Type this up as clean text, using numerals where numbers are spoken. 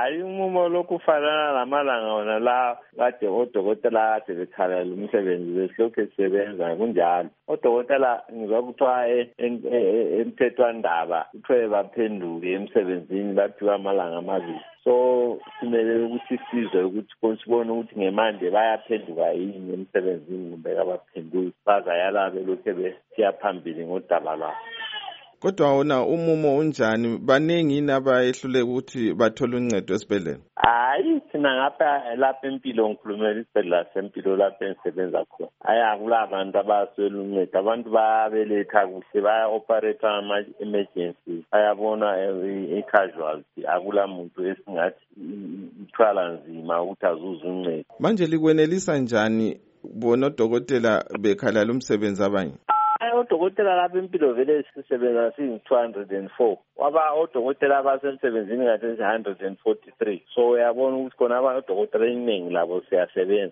Hayi umumo lokufana lamalanga wona la kade odokotela kade bekhala umsebenzi besilokhu esebenza kunjalo. Odokotela ngizwa kuthiwa emthethwandaba kuthiwe baphenduke emsebenzini baphiwa amalanga amabili. So kumele ukuthi sizwe ukuthi sibone ukuthi ngemande bayaphenduka yini emsebenzini kumbe abaphenduki bazayala belokhu besiya phambili ngodaba lwabo. Kodwa wona umumo unjani baningi nabayehluleka ukuthi bathole uncedo esibhedlela? Hayi thina ngapha lapha empilo ngikhulumela isibhedlela sempilo lapha engisebenza khona. Akula abantu abaswela uncedo, abantu bayabeletha kuhle baya-operate ama-emergency bayabona i-casualty. Akula muntu esingathi ithwala nzima ukuthi azuze uncedo. Manje likwenelisa njani bona odokotela bekhalala umsebenzi abanye? Odokotela lapha empilo vele sisebenza singu-204 waba odokotela abasemsebenzini ngathi 143. So uyabona ukuthi khona odokotela eningi labo siyasebenza.